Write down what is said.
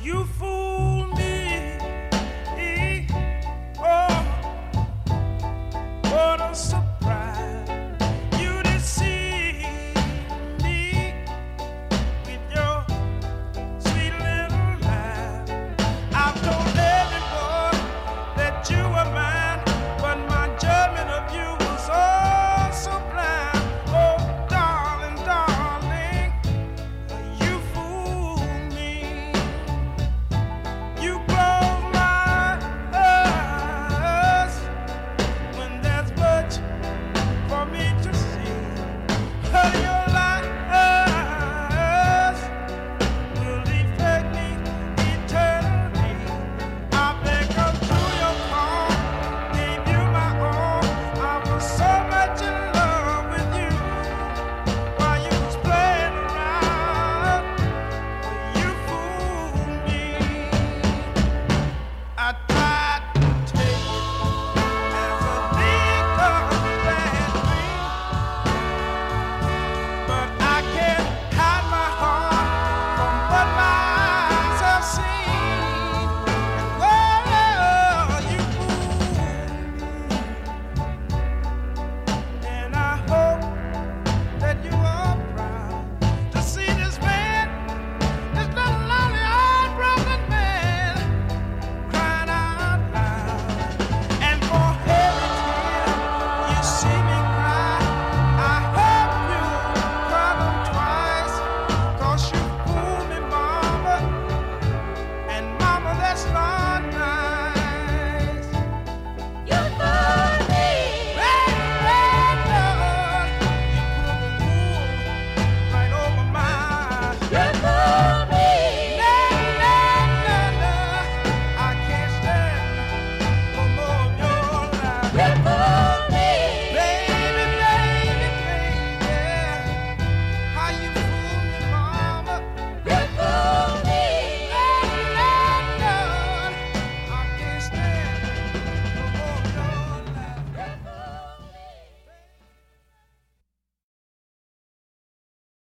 You fool me. Oh, what a surprise. You deceive me with your sweet little lie. I've told everyone that you were mine, but my judgment of you was oh so blind. Oh, darling, darling, you fool me. You blow my eyes when there's much for me to see. But your lies will affect me eternally. I beg up to your call, gave you my all. I was so much in love with you while you was playing around. You fooled me. I tried to take it as a big bad dream, but I can't hide my heart from what my eyes have seen. And you fooled me. And I hope that you are proud to see this man, this little lonely heartbroken man, crying out loud. And for every tear you see me cry, I hope you cry them twice. 'Cause you fooled me, mama, and mama, that's not nice. You fooled me. Red Lord, you pulled the wool right over my eyes. You fooled me. I can't stand no more of your lies. You fooled